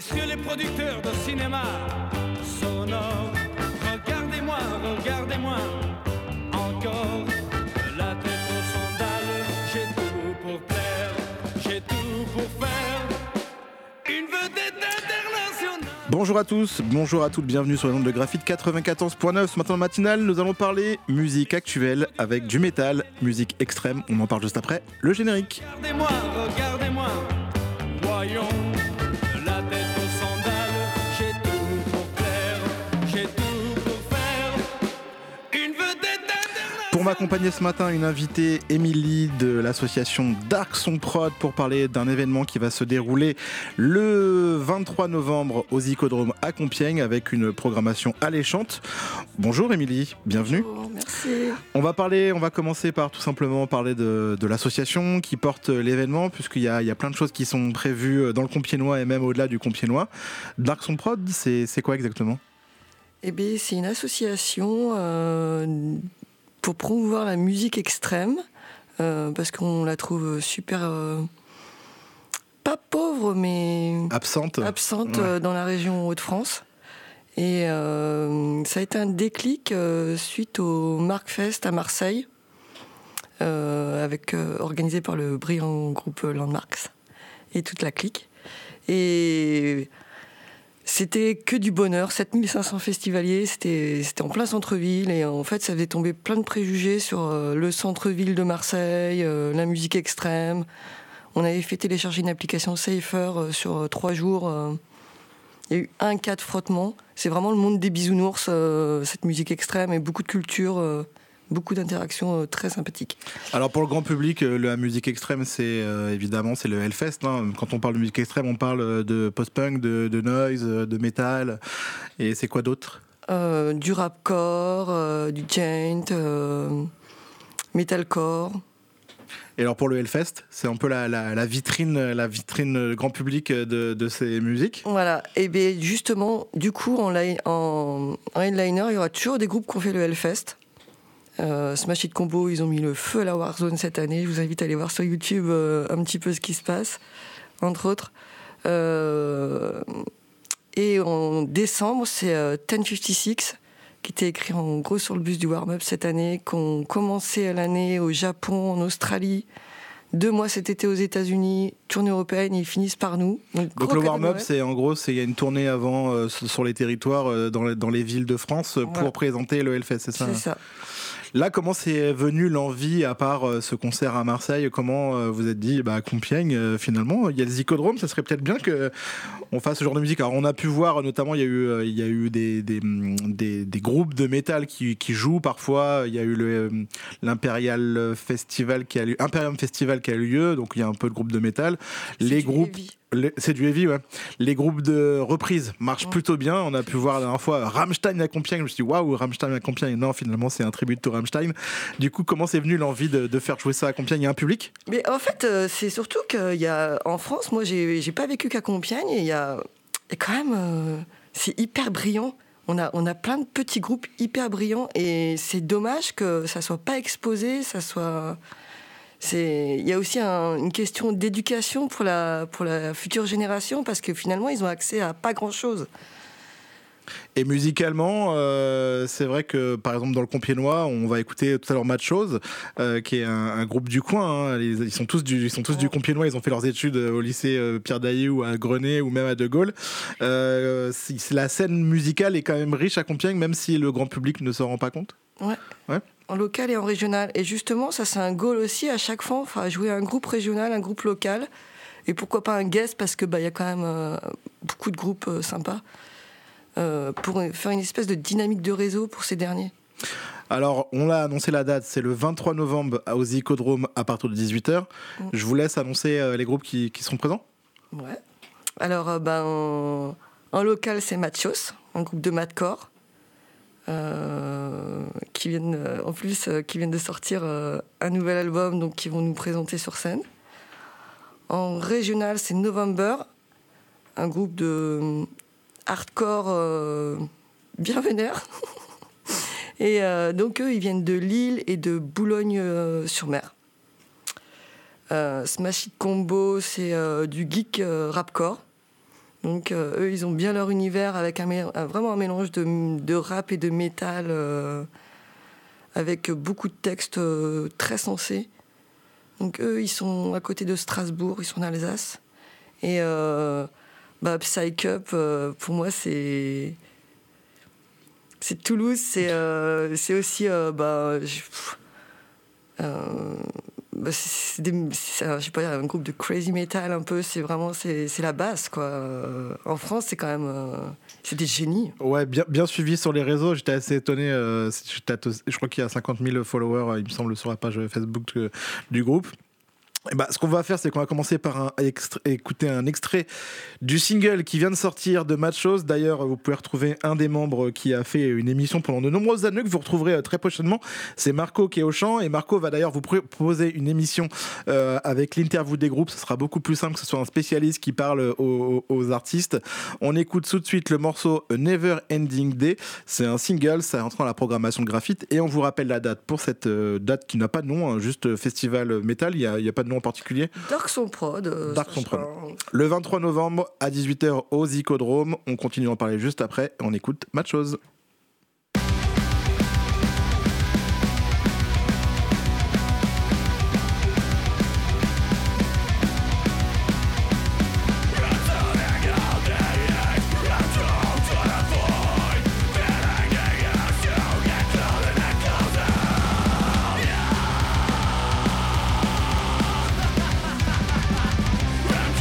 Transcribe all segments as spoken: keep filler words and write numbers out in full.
Messieurs les producteurs de cinéma sonore, regardez-moi, regardez-moi encore. De la tête aux sandales, j'ai tout pour plaire, j'ai tout pour faire une vedette internationale. Bonjour à tous, bonjour à toutes, bienvenue sur les ondes de Graphite quatre-vingt-quatorze point neuf. Ce matin matinal, nous allons parler musique actuelle avec du métal, musique extrême. On en parle juste après le générique. Regardez-moi, regardez-moi, voyons. De la tête aux sandales, j'ai tout pour plaire, j'ai tout pour faire une vedette internationale. Pour m'accompagner ce matin, une invitée, Émilie de l'association Dark Son Prod, pour parler d'un événement qui va se dérouler le vingt-trois novembre au Zikodrome à Compiègne avec une programmation alléchante. Bonjour Émilie, bienvenue. Bonjour, merci. On va parler, on va commencer par tout simplement parler de, de l'association qui porte l'événement, puisqu'il y a, il y a plein de choses qui sont prévues dans le Compiègnois et même au-delà du Compiègnois. Dark Son Prod, c'est, c'est quoi exactement ? Eh bien, c'est une association euh, pour promouvoir la musique extrême, euh, parce qu'on la trouve super, euh, pas pauvre, mais Absente. absente Ouais. euh, dans la région Hauts-de-France. Et euh, ça a été un déclic euh, suite au Markfest à Marseille, euh, avec, euh, organisé par le brillant groupe Landmarks et toute la clique. Et c'était que du bonheur, sept mille cinq cents festivaliers, c'était, c'était en plein centre-ville, et en fait ça faisait tomber plein de préjugés sur euh, le centre-ville de Marseille, euh, la musique extrême. On avait fait télécharger une application Safer euh, sur euh, trois jours. Euh, il y a eu un cas de frottement. C'est vraiment le monde des bisounours, euh, cette musique extrême, et beaucoup de culture, euh, beaucoup d'interactions euh, très sympathiques. Alors pour le grand public, euh, la musique extrême, c'est euh, évidemment c'est le Hellfest. Hein. Quand on parle de musique extrême, on parle de post-punk, de, de noise, de métal. Et c'est quoi d'autre ? Euh, du rapcore, euh, du gent, euh, metalcore. Et alors pour le Hellfest, c'est un peu la, la, la vitrine, la vitrine grand public de, de ces musiques. Voilà, et bien justement, du coup, en, li- en, en headliner, il y aura toujours des groupes qui ont fait le Hellfest. Euh, Smash Hit Combo, ils ont mis le feu à la Warzone cette année. Je vous invite à aller voir sur YouTube euh, un petit peu ce qui se passe, entre autres. Euh, et en décembre, c'est euh, dix cinquante-six, qui était écrit en gros sur le bus du warm-up cette année, qu'on commençait l'année au Japon, en Australie, deux mois cet été aux États-Unis, tournée européenne, et ils finissent par nous. Donc, Donc gros le cadeau de warm-up, Noël. c'est en gros, c'est il y a une tournée avant euh, sur les territoires, euh, dans, les, dans les villes de France, euh, pour Voilà. présenter le Hellfest, c'est ça ? C'est ça. Là, comment c'est venu l'envie, à part euh, ce concert à Marseille, comment euh, vous êtes dit, bah, à Compiègne, euh, finalement, il y a le Zikodrome, ça serait peut-être bien qu'on fasse ce genre de musique. Alors, on a pu voir, notamment, il y a eu, euh, il y a eu des, des, des, des groupes de métal qui, qui jouent parfois. Il y a eu le, euh, l'Imperial Festival qui a lieu, Imperium Festival qui a eu lieu, donc il y a un peu de groupes de métal. C'est Les du groupes. heavy. Les- c'est du heavy, ouais. Les groupes de reprise marchent plutôt bien. On a pu voir la dernière fois Rammstein à Compiègne. Je me suis dit, waouh, Rammstein à Compiègne. Non, finalement, c'est un tribut de Rammstein. Du coup, comment c'est venu l'envie de, de faire jouer ça à Compiègne ? Il y a un public ? Mais en fait, euh, c'est surtout qu'il y a, en France, moi, j'ai, j'ai pas vécu qu'à Compiègne, et il y a, et quand même, euh, c'est hyper brillant. On a, on a plein de petits groupes hyper brillants, et c'est dommage que ça soit pas exposé, ça soit. C'est, il y a aussi un- une question d'éducation pour la, pour la future génération, parce que finalement, ils ont accès à pas grand-chose. Et musicalement, euh, c'est vrai que, par exemple, dans le Compiègnois, on va écouter tout à l'heure Matchose, euh, qui est un, un groupe du coin. Hein. Ils, ils sont tous du, ils sont tous du Compiègnois. Ils ont fait leurs études au lycée euh, Pierre Dailly ou à Grenay ou même à De Gaulle. Euh, c'est, c'est la scène musicale est quand même riche à Compiègne, même si le grand public ne s'en rend pas compte. Ouais. Ouais. En local et en régional. Et justement, ça, c'est un goal aussi à chaque fois. Enfin, jouer un groupe régional, un groupe local. Et pourquoi pas un guest, parce qu'il bah, y a quand même euh, beaucoup de groupes euh, sympas. Euh, pour faire une espèce de dynamique de réseau pour ces derniers. Alors, on l'a annoncé la date, c'est le vingt-trois novembre au Zikodrome à partir de dix-huit heures. Mm. Je vous laisse annoncer euh, les groupes qui, qui seront présents. Ouais. Alors, euh, ben, en, en local, c'est Machos, un groupe de madcore, euh, qui viennent, euh, en plus, euh, qui viennent de sortir euh, un nouvel album, donc qui vont nous présenter sur scène. En régional, c'est November, un groupe de hardcore euh, bien vénère. Et euh, donc eux, ils viennent de Lille et de Boulogne-sur-Mer. Euh, Smash Hit Combo, c'est euh, du geek euh, rapcore. Donc euh, eux, ils ont bien leur univers avec un, mé- un- vraiment un mélange de, de rap et de métal, euh, avec beaucoup de textes euh, très sensés. Donc eux, ils sont à côté de Strasbourg, ils sont en Alsace. Et euh, bah, Psych Up, euh, pour moi, c'est... C'est Toulouse, c'est, euh, c'est aussi... Euh, bah, je, euh, bah, c'est, c'est, des, c'est je sais pas, un groupe de crazy metal un peu, c'est vraiment... C'est, c'est la base, quoi. Euh, en France, c'est quand même... Euh, c'est des génies. Ouais, bien, bien suivi sur les réseaux. J'étais assez étonné. Euh, j'étais, je crois qu'il y a cinquante mille followers, il me semble, sur la page Facebook euh, du groupe. Et bah, ce qu'on va faire, c'est qu'on va commencer par un extra- écouter un extrait du single qui vient de sortir de Machos. D'ailleurs, vous pouvez retrouver un des membres qui a fait une émission pendant de nombreuses années que vous retrouverez très prochainement. C'est Marco qui est au chant. Et Marco va d'ailleurs vous proposer une émission euh, avec l'interview des groupes. Ce sera beaucoup plus simple que ce soit un spécialiste qui parle aux, aux artistes. On écoute tout de suite le morceau Never Ending Day. C'est un single, ça rentre dans la programmation de Graphite. Et on vous rappelle la date pour cette euh, date qui n'a pas de nom, hein, juste festival métal. Il n'y a, il y a pas de nom en particulier. Dark Son Prod. Euh, Dark Son Prod. Le vingt-trois novembre à dix-huit heures au Zicodrome. On continue à en parler juste après. On écoute Machos.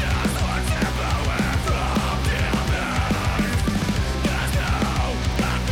There's no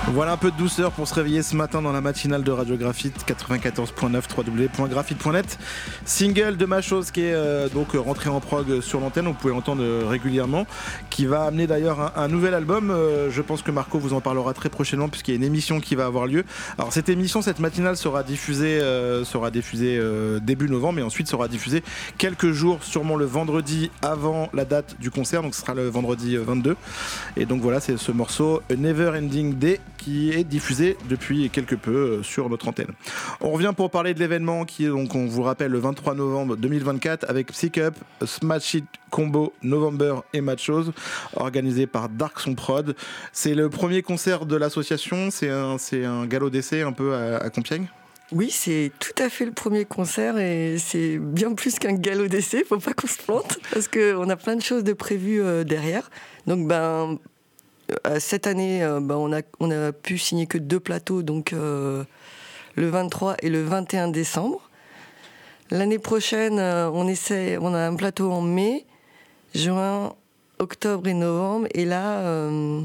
Voilà un peu de douceur pour se réveiller ce matin dans la matinale de Radio Graphite quatre-vingt-quatorze point neuf w w w point graphite point net. Single de Ma Chose qui est euh, donc rentré en prog sur l'antenne, vous pouvez l'entendre euh, régulièrement, qui va amener d'ailleurs un, un nouvel album. Euh, je pense que Marco vous en parlera très prochainement puisqu'il y a une émission qui va avoir lieu. Alors cette émission, cette matinale sera diffusée, euh, sera diffusée euh, début novembre, mais ensuite sera diffusée quelques jours, sûrement le vendredi avant la date du concert, donc ce sera le vendredi vingt-deux. Et donc voilà, c'est ce morceau A Never Ending Day qui est diffusé depuis quelque peu sur notre antenne. On revient pour parler de l'événement qui est donc, on vous rappelle, le vingt-trois novembre deux mille vingt-quatre avec Psych Up, Smash It Combo, November et Machos, organisé par Dark Son Prod. C'est le premier concert de l'association, c'est un, c'est un galop d'essai un peu à, à Compiègne. Oui, c'est tout à fait le premier concert et c'est bien plus qu'un galop d'essai, faut pas qu'on se plante parce qu'on a plein de choses de prévues euh, derrière. Donc ben, euh, cette année, euh, ben, on, a, on a pu signer que deux plateaux, donc euh, le vingt-trois et le vingt et un décembre. L'année prochaine, euh, on, essaie, on a un plateau en mai, juin, octobre et novembre. Et là, euh,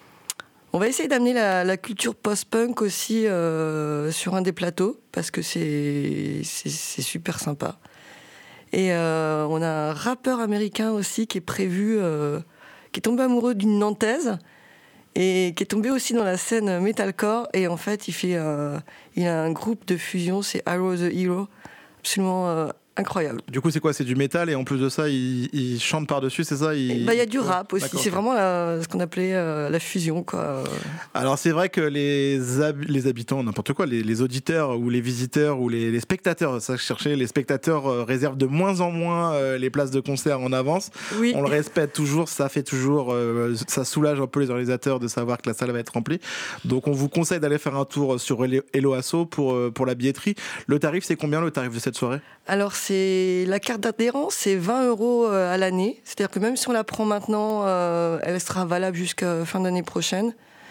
on va essayer d'amener la, la culture post-punk aussi euh, sur un des plateaux, parce que c'est, c'est, c'est super sympa. Et euh, on a un rappeur américain aussi qui est prévu, euh, qui est tombé amoureux d'une Nantaise, et qui est tombé aussi dans la scène metalcore. Et en fait, il, fait, euh, il a un groupe de fusion, c'est Arrow the Hero, absolument euh, incroyable. Du coup, c'est quoi ? C'est du métal et en plus de ça, il, il chante par-dessus, c'est ça ? Il bah, y a du rap aussi, D'accord. C'est vraiment la, ce qu'on appelait euh, la fusion, quoi. Alors, c'est vrai que les, hab- les habitants, n'importe quoi, les, les auditeurs ou les visiteurs ou les, les spectateurs, ça que je cherchais, les spectateurs euh, réservent de moins en moins euh, les places de concert en avance. Oui. On le répète toujours, ça fait toujours, euh, ça soulage un peu les organisateurs de savoir que la salle va être remplie. Donc, on vous conseille d'aller faire un tour sur Hello Asso pour, euh, pour la billetterie. Le tarif, c'est combien le tarif de cette soirée ? Alors, c'est la carte d'adhérence, c'est vingt euros à l'année. C'est-à-dire que même si on la prend maintenant, euh, elle sera valable jusqu'à fin d'année prochaine.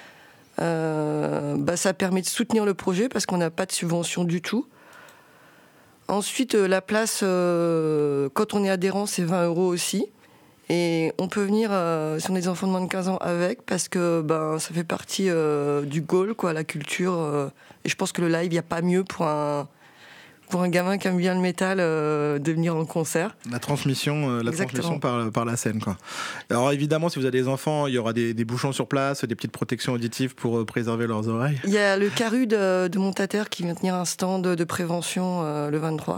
Euh, bah, ça permet de soutenir le projet parce qu'on n'a pas de subvention du tout. Ensuite, la place, euh, quand on est adhérent, c'est vingt euros aussi. Et on peut venir, euh, si on a des enfants de moins de quinze ans, avec, parce que ben, ça fait partie euh, du goal, quoi, la culture. Euh, et je pense que le live, il n'y a pas mieux pour un... pour un gamin qui aime bien le métal, euh, de venir en concert. La transmission, euh, la transmission par, par la scène, quoi. Alors évidemment, si vous avez des enfants, il y aura des, des bouchons sur place, des petites protections auditives pour euh, préserver leurs oreilles. Il y a le Caru de, de Montataire qui vient tenir un stand de, de prévention euh, le vingt-trois.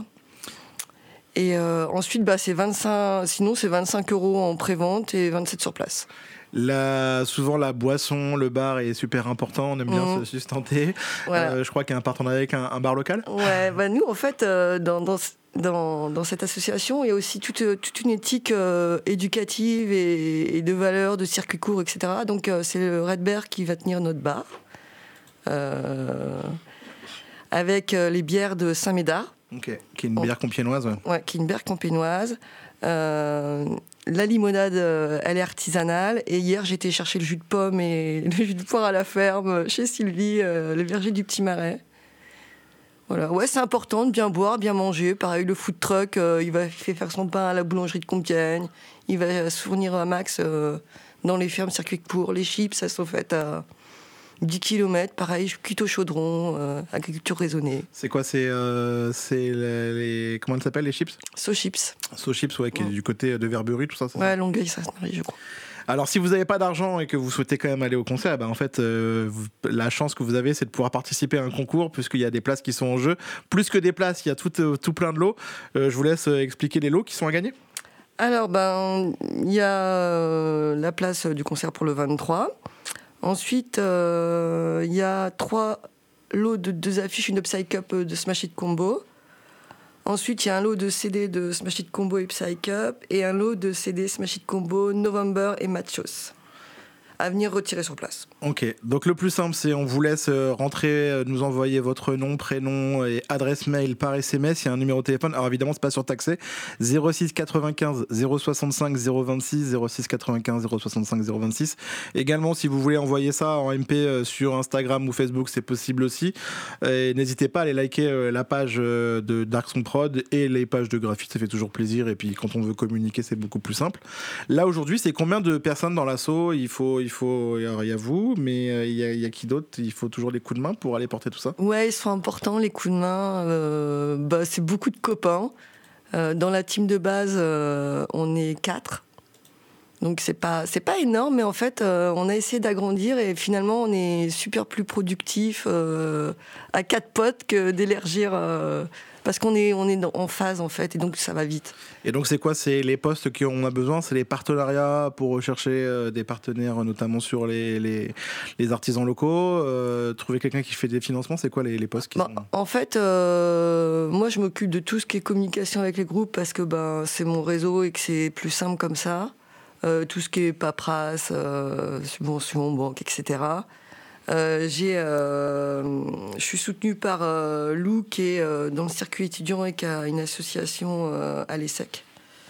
Et euh, ensuite, bah, c'est vingt-cinq, sinon c'est vingt-cinq euros en prévente et vingt-sept sur place. La, souvent la boisson, le bar est super important, on aime bien mmh. se sustenter. Voilà. Euh, je crois qu'il y a un partenariat avec un, un bar local. Ouais, bah nous en fait, euh, dans, dans, dans, dans cette association, il y a aussi toute, toute une éthique euh, éducative et, et de valeurs, de circuit court, et cetera. Donc euh, c'est le Red Bear qui va tenir notre bar, euh, avec euh, les bières de Saint-Médard. Ok, qui est une bière compiègnoise. Ouais, ouais qui est une bière compiègnoise. Euh, la limonade, euh, elle est artisanale. Et hier, j'ai été chercher le jus de pomme et le jus de poire à la ferme chez Sylvie, euh, le verger du Petit Marais. Voilà. Ouais, c'est important de bien boire, bien manger. Pareil, le food truck, euh, il va il fait faire son pain à la boulangerie de Compiègne. Il va se fournir un max euh, dans les fermes circuit court. Les chips, ça sont faites à dix kilomètres, pareil, cuite au chaudron, euh, agriculture raisonnée. C'est quoi, c'est, euh, c'est les, les... Comment elles s'appellent, les chips ? So Chips. So Chips, ouais, qui ouais. est du côté de Verberie, tout ça, c'est ouais, ça ? Longueuil, ça se marie, je crois. Alors, si vous n'avez pas d'argent et que vous souhaitez quand même aller au concert, bah, en fait, euh, vous, la chance que vous avez, c'est de pouvoir participer à un concours, puisqu'il y a des places qui sont en jeu. Plus que des places, il y a tout, euh, tout plein de lots. Euh, je vous laisse expliquer les lots qui sont à gagner. Alors, ben, il y a euh, la place du concert pour le vingt-trois. Ensuite, il euh, y a trois lots de deux affiches, une Psych Up de Smash It Combo. Ensuite, il y a un lot de C D de Smash It Combo et Psych Up. Et un lot de C D Smash It Combo, November et Machos. À venir retirer sur place. Ok, donc le plus simple, c'est on vous laisse rentrer, nous envoyer votre nom, prénom et adresse mail par S M S. Il y a un numéro de téléphone. Alors évidemment, c'est pas surtaxé. zéro six quatre-vingt-quinze zéro soixante-cinq zéro vingt-six, zéro six quatre-vingt-quinze zéro soixante-cinq zéro vingt-six. Également, si vous voulez envoyer ça en M P sur Instagram ou Facebook, c'est possible aussi. Et n'hésitez pas à aller liker la page de Dark Son Prod et les pages de Graphite, ça fait toujours plaisir. Et puis quand on veut communiquer, c'est beaucoup plus simple. Là aujourd'hui, c'est combien de personnes dans l'asso ? Il faut il faut, il y a vous, mais il y a, il y a qui d'autre? Il faut toujours des coups de main pour aller porter tout ça? Ouais, ils sont importants, les coups de main. Euh, bah, c'est beaucoup de copains. Euh, dans la team de base, euh, on est quatre. Donc c'est pas, c'est pas énorme, mais en fait, euh, on a essayé d'agrandir et finalement, on est super plus productif euh, à quatre potes que d'élargir... Euh, parce qu'on est, on est en phase, en fait, et donc ça va vite. Et donc, c'est quoi? C'est les postes qu'on a besoin? C'est les partenariats pour rechercher euh, des partenaires, notamment sur les, les, les artisans locaux? euh, Trouver quelqu'un qui fait des financements? C'est quoi les, les postes qui bah, sont... En fait, euh, moi, je m'occupe de tout ce qui est communication avec les groupes parce que ben, c'est mon réseau et que c'est plus simple comme ça. Euh, tout ce qui est paperasse, euh, subventions, banque, et cetera. Euh, j'ai, euh, je suis soutenue par euh, Lou qui est euh, dans le circuit étudiant et qui a une association euh, à l'ESSEC.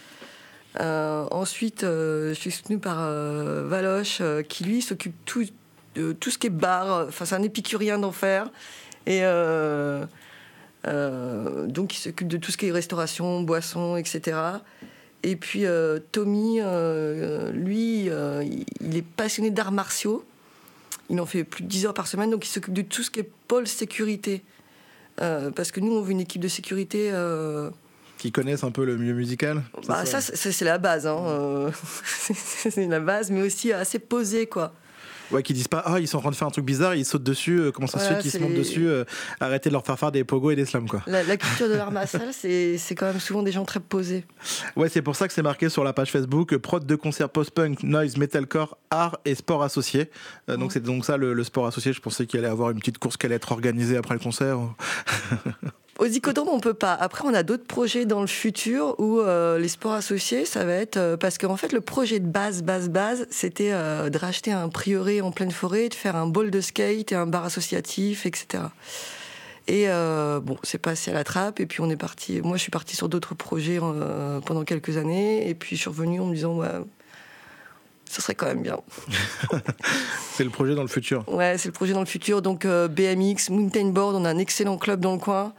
Euh, ensuite, euh, je suis soutenue par euh, Valoche euh, qui lui s'occupe tout, de tout ce qui est bar. Enfin, c'est un épicurien d'enfer. Et euh, euh, donc, il s'occupe de tout ce qui est restauration, boissons, et cetera. Et puis, euh, Tommy, euh, lui, euh, il est passionné d'arts martiaux. Il en fait plus de dix heures par semaine, donc il s'occupe de tout ce qui est pôle sécurité. Euh, parce que nous, on veut une équipe de sécurité... Euh... Qui connaissent un peu le milieu musical? Bah, ça, ça c'est, c'est la base. Hein. Euh, c'est la base, mais aussi assez posée, quoi. Ouais, qui disent pas, ah, ils sont en train de faire un truc bizarre, ils sautent dessus, euh, comment ça voilà, se fait qu'ils c'est... se montent dessus, euh, arrêtez de leur faire faire des pogos et des slams, quoi. La, la culture de l'art martial, c'est, c'est quand même souvent des gens très posés. Ouais, c'est pour ça que c'est marqué sur la page Facebook, prod de concert post-punk, noise, metalcore, art et sport associé. Euh, donc mmh. c'est donc ça le, le sport associé. Je pensais qu'il allait avoir une petite course qui allait être organisée après le concert. Au Zicodrome, on peut pas. Après, on a d'autres projets dans le futur où euh, les sports associés, ça va être... Euh, parce qu'en fait, le projet de base, base, base, c'était euh, de racheter un prieuré en pleine forêt, de faire un ball de skate et un bar associatif, et cetera. Et euh, bon, c'est passé à la trappe. Et puis, on est parti... Moi, je suis partie sur d'autres projets euh, pendant quelques années. Et puis, je suis revenue en me disant... Ouais, ça serait quand même bien. C'est le projet dans le futur. Ouais, c'est le projet dans le futur. Donc, euh, B M X, mountain board, on a un excellent club dans le coin.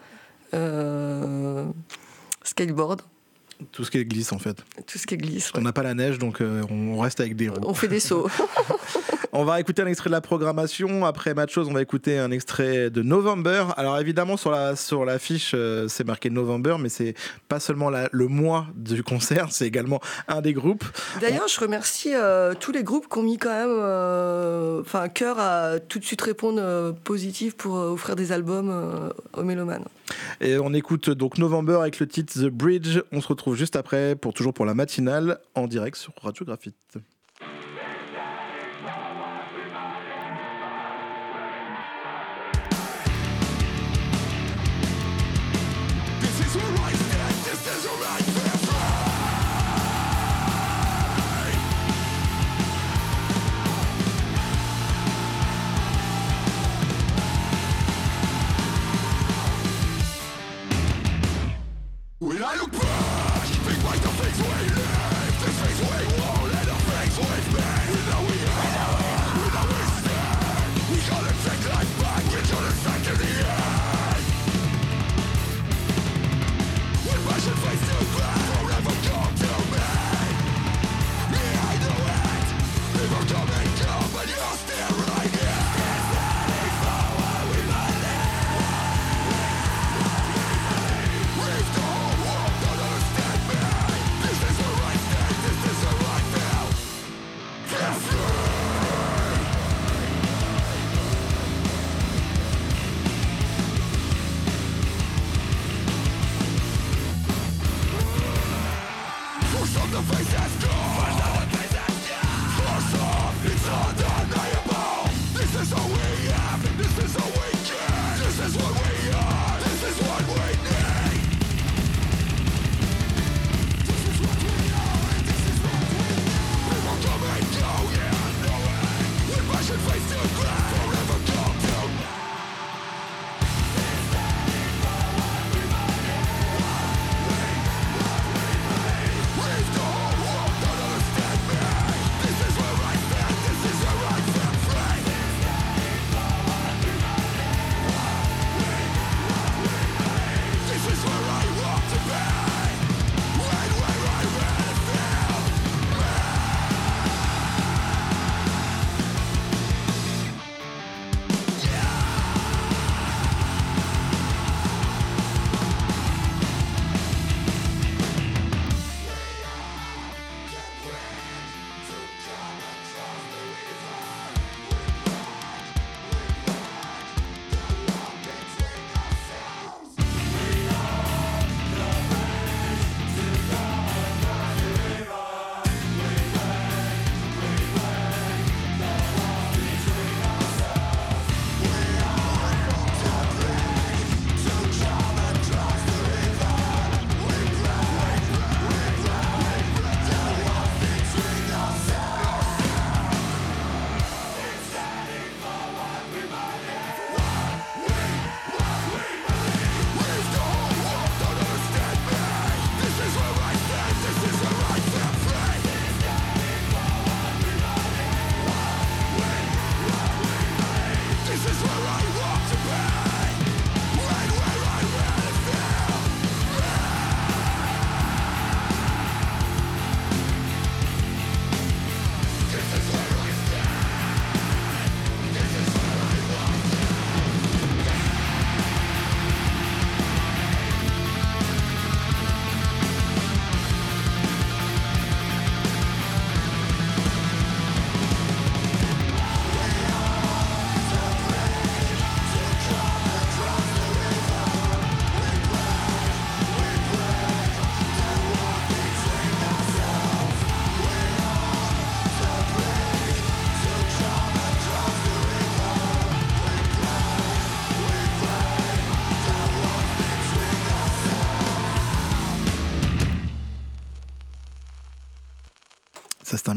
Euh, skateboard. Tout ce qui glisse en fait. Tout ce qui glisse. Ouais. On n'a pas la neige donc euh, on reste avec des roues. On fait des sauts. On va écouter un extrait de la programmation. Après Match Chose, on va écouter un extrait de November. Alors évidemment sur la sur l'affiche euh, c'est marqué November, mais c'est pas seulement la, le mois du concert, c'est également un des groupes. D'ailleurs, on... je remercie euh, tous les groupes qui ont mis quand même, enfin, euh, cœur à tout de suite répondre euh, positif pour euh, offrir des albums euh, aux mélomanes. Et on écoute donc November avec le titre The Bridge. On se retrouve juste après pour toujours pour la matinale en direct sur Radio Graphite. When I look back, think like the things we live, the things we won't let the things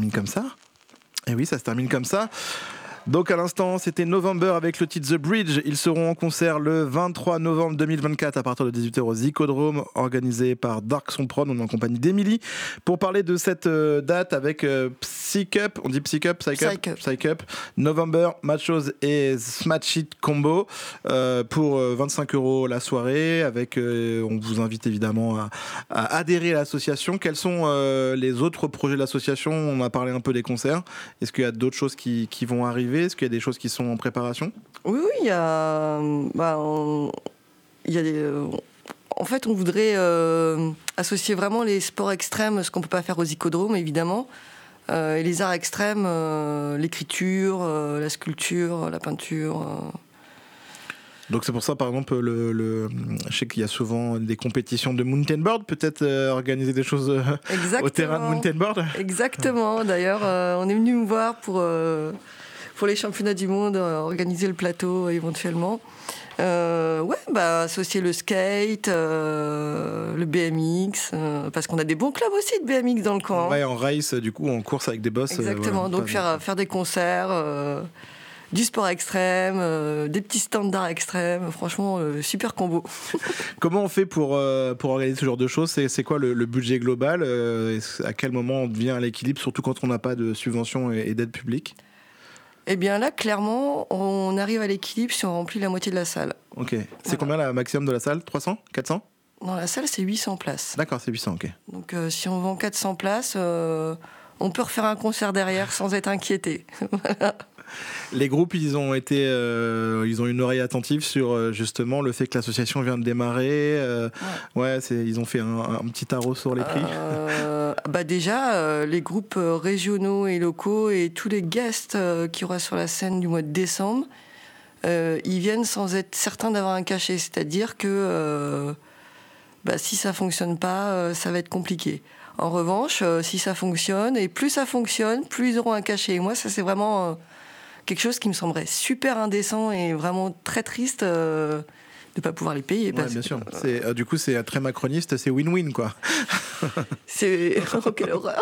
termine comme ça. Et oui, ça se termine comme ça. Donc à l'instant, c'était November avec le titre The Bridge. Ils seront en concert le vingt-trois novembre deux mille vingt-quatre à partir de dix-huit heures au Zicodrome, organisé par Dark Son Prod. On est en compagnie d'Emilie pour parler de cette euh, date avec euh, Psycup. On dit Psycup, Psycup, Psycup, November, Machos et Smash It Combo euh, pour euh, vingt-cinq euros la soirée. Avec, euh, on vous invite évidemment à, à adhérer à l'association. Quels sont euh, les autres projets de l'association? On a parlé un peu des concerts. Est-ce qu'il y a d'autres choses qui, qui vont arriver? Est-ce qu'il y a des choses qui sont en préparation? Oui, oui, il y a. Bah, on, il y a des, en fait, on voudrait euh, associer vraiment les sports extrêmes, ce qu'on ne peut pas faire aux Zicodromes, évidemment, euh, et les arts extrêmes, euh, l'écriture, euh, la sculpture, la peinture. Euh. Donc c'est pour ça, par exemple, le, le, je sais qu'il y a souvent des compétitions de mountain board, peut-être euh, organiser des choses euh, au terrain de mountain board. Exactement. D'ailleurs, euh, on est venu me voir pour. Euh, Pour les championnats du monde, euh, organiser le plateau éventuellement. Euh, ouais, bah, associer le skate, euh, le B M X, euh, parce qu'on a des bons clubs aussi de B M X dans le coin. Ouais, en race, du coup, en course avec des boss. Exactement, euh, voilà, donc faire, faire des concerts, euh, du sport extrême, euh, des petits standards extrêmes, franchement, euh, super combo. Comment on fait pour, euh, pour organiser ce genre de choses? C'est, c'est quoi le, le budget global? euh, À quel moment on devient à l'équilibre, surtout quand on n'a pas de subventions et, et d'aide publique? Eh bien là, clairement, on arrive à l'équilibre si on remplit la moitié de la salle. Ok. C'est voilà. Combien la maximum de la salle? trois cents? quatre cents? Dans la salle, c'est huit cents places. D'accord, c'est huit cents, ok. Donc euh, si on vend quatre cents places, euh, on peut refaire un concert derrière sans être inquiété. Voilà. Les groupes, ils ont été, euh, ils ont une oreille attentive sur euh, justement le fait que l'association vient de démarrer. Euh, ouais, ouais c'est, ils ont fait un, un petit tarot sur les prix. Euh, bah déjà, euh, les groupes régionaux et locaux et tous les guests euh, qu'il y aura sur la scène du mois de décembre, euh, ils viennent sans être certains d'avoir un cachet. C'est-à-dire que euh, bah, si ça fonctionne pas, euh, ça va être compliqué. En revanche, euh, si ça fonctionne, et plus ça fonctionne, plus ils auront un cachet. Et moi, ça c'est vraiment euh, quelque chose qui me semblerait super indécent et vraiment très triste euh, de ne pas pouvoir les payer. Ouais, bien sûr. C'est, euh, du coup, c'est très macroniste, c'est win-win, quoi. C'est... Oh, quelle horreur.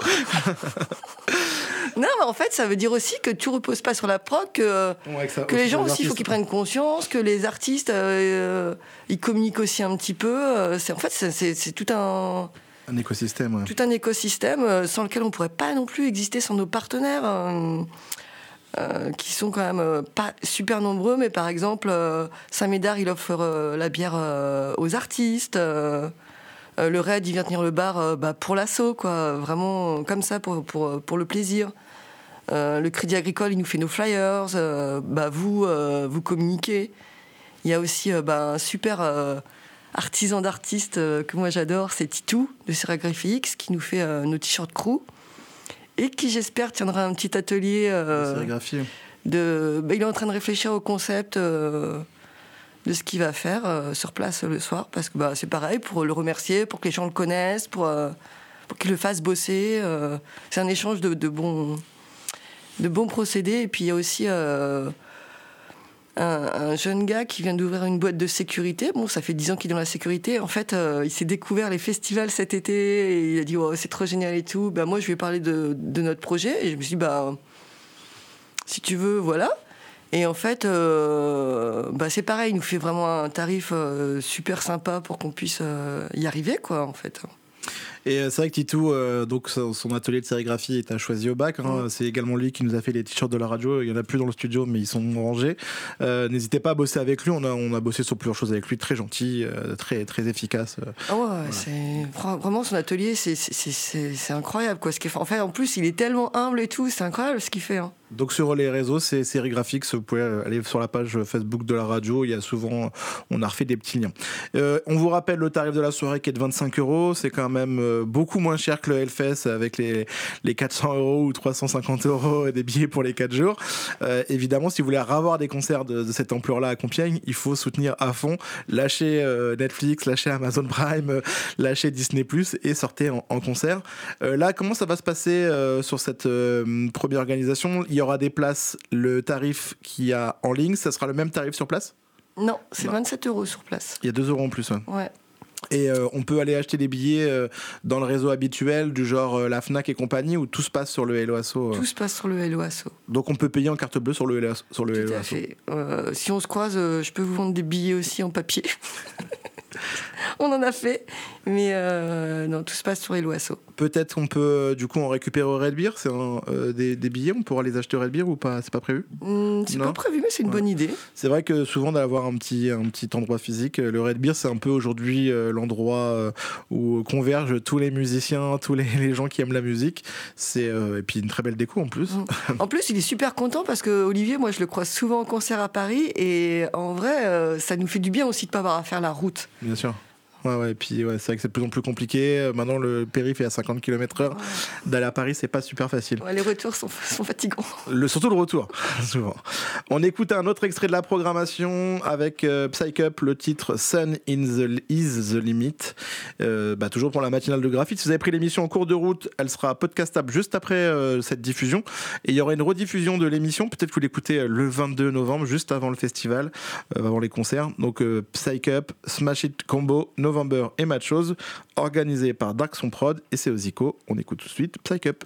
Non, mais en fait, ça veut dire aussi que tu reposes pas sur la prod, que, ouais, que, que les gens aussi, il faut qu'ils prennent conscience, que les artistes, euh, ils communiquent aussi un petit peu. C'est, en fait, c'est, c'est, c'est tout un... Un écosystème, ouais. Tout un écosystème sans lequel on ne pourrait pas non plus exister sans nos partenaires. Euh, Euh, qui sont quand même euh, pas super nombreux, mais par exemple, euh, Saint-Médard, il offre euh, la bière euh, aux artistes. Euh, euh, le Raid, il vient tenir le bar euh, bah, pour l'assaut, quoi, vraiment comme ça, pour, pour, pour le plaisir. Euh, le Crédit Agricole, il nous fait nos flyers. Euh, bah, vous, euh, vous communiquez. Il y a aussi euh, bah, un super euh, artisan d'artiste euh, que moi j'adore, c'est Titou, de Sérigraphie X, qui nous fait euh, nos t-shirts crew. Et qui, j'espère, tiendra un petit atelier. Euh, sérigraphie. De, bah, il est en train de réfléchir au concept euh, de ce qu'il va faire euh, sur place le soir. Parce que bah, c'est pareil, pour le remercier, pour que les gens le connaissent, pour, euh, pour qu'il le fasse bosser. Euh, c'est un échange de, de, bons, de bons procédés. Et puis il y a aussi euh, un, un jeune gars qui vient d'ouvrir une boîte de sécurité. Bon, ça fait dix ans qu'il est dans la sécurité. En fait, euh, il s'est découvert les festivals cet été et il a dit oh, c'est trop génial et tout. Bah, moi, je lui ai parlé de, de notre projet et je me suis dit bah, si tu veux, voilà. Et en fait, euh, bah, c'est pareil, il nous fait vraiment un tarif euh, super sympa pour qu'on puisse euh, y arriver, quoi, en fait. Et c'est vrai que Titou, euh, donc son atelier de sérigraphie est à Choisy-au-Bac. Hein. Mmh. C'est également lui qui nous a fait les t-shirts de la radio. Il y en a plus dans le studio, mais ils sont rangés. Euh, n'hésitez pas à bosser avec lui. On a, on a bossé sur plusieurs choses avec lui. Très gentil, euh, très, très efficace. Ah ouais, voilà. C'est vraiment son atelier, c'est, c'est, c'est, c'est incroyable, quoi. Ce qu'il fait. En fait, en plus, il est tellement humble et tout. C'est incroyable ce qu'il fait. Hein. Donc sur les réseaux, c'est Sérigraphique. Vous pouvez aller sur la page Facebook de la radio. Il y a souvent, on a refait des petits liens. Euh, on vous rappelle le tarif de la soirée qui est de vingt-cinq euros. C'est quand même beaucoup moins cher que le Hellfest avec les, les quatre cents euros ou trois cent cinquante euros des billets pour les quatre jours. Euh, évidemment, si vous voulez avoir des concerts de, de cette ampleur-là à Compiègne, il faut soutenir à fond. Lâchez euh, Netflix, lâchez Amazon Prime, euh, lâchez Disney plus, et sortez en, en concert. Euh, là, comment ça va se passer euh, sur cette euh, première organisation? Il y aura des places, le tarif qu'il y a en ligne, ça sera le même tarif sur place? Non, c'est non. vingt-sept euros sur place. Il y a deux euros en plus. Ouais. Ouais. Et euh, on peut aller acheter des billets euh, dans le réseau habituel du genre euh, la Fnac et compagnie, où tout se passe sur le Hello Asso. Euh. Tout se passe sur le Hello Asso. Donc on peut payer en carte bleue sur le Hello Asso. Sur le Tout Hello à Asso. fait. Euh, si on se croise, euh, je peux vous vendre des billets aussi en papier. On en a fait, mais euh, non, tout se passe sur Hello Asso. Peut-être qu'on peut euh, du coup en récupérer au Red Beer, c'est un, euh, des, des billets, on pourra les acheter au Red Beer ou pas? C'est pas prévu? Mmh, c'est Non. pas prévu, mais c'est une Ouais. bonne idée. C'est vrai que souvent d'avoir un petit, un petit endroit physique, le Red Beer c'est un peu aujourd'hui euh, l'endroit euh, où convergent tous les musiciens, tous les, les gens qui aiment la musique. C'est, euh, et puis une très belle déco en plus. Mmh. En plus, il est super content parce que Olivier, moi je le croise souvent en concert à Paris et en vrai, euh, ça nous fait du bien aussi de pas avoir à faire la route. Bien sûr. Ouais, ouais, et puis ouais, c'est vrai que c'est de plus en plus compliqué. Maintenant, le périph' est à cinquante kilomètres heure. Ouais. D'aller à Paris, c'est pas super facile. Ouais, les retours sont, sont fatigants. Le, surtout le retour, souvent. On écoute un autre extrait de la programmation avec euh, Psych Up, le titre Sun in the, is the Limit. Euh, bah, toujours pour la matinale de Graphite. Si vous avez pris l'émission en cours de route, elle sera podcastable juste après euh, cette diffusion. Et il y aura une rediffusion de l'émission. Peut-être que vous l'écoutez le vingt-deux novembre, juste avant le festival, euh, avant les concerts. Donc euh, Psych Up, Smash It Combo, November et Machos, organisé par Darkson Prod, et c'est au Zico. On écoute tout de suite Psych Up.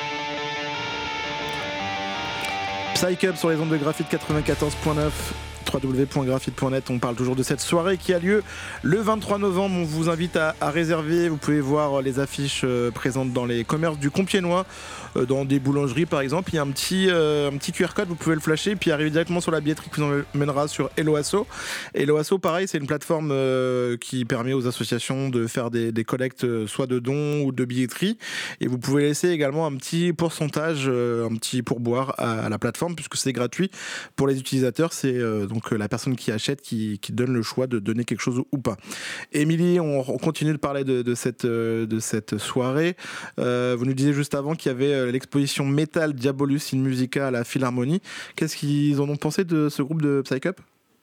Psych Up sur les ondes de Graphite quatre-vingt-quatorze neuf. w w w point graphite point net. On parle toujours de cette soirée qui a lieu le vingt-trois novembre. On vous invite à, à réserver. Vous pouvez voir les affiches euh, présentes dans les commerces du Compiègnois, euh, dans des boulangeries par exemple. Il y a un petit, euh, un petit Q R code, vous pouvez le flasher, puis arriver directement sur la billetterie qui vous emmènera sur Helloasso. Helloasso, pareil, c'est une plateforme euh, qui permet aux associations de faire des, des collectes, euh, soit de dons ou de billetterie. Et vous pouvez laisser également un petit pourcentage, euh, un petit pourboire à, à la plateforme, puisque c'est gratuit pour les utilisateurs. C'est euh, donc la personne qui achète qui, qui donne le choix de donner quelque chose ou pas. Émilie, on, on continue de parler de, de, cette, de cette soirée. Euh, vous nous disiez juste avant qu'il y avait l'exposition Metal Diabolus in Musica à la Philharmonie. Qu'est-ce qu'ils en ont pensé de ce groupe de Psycup ?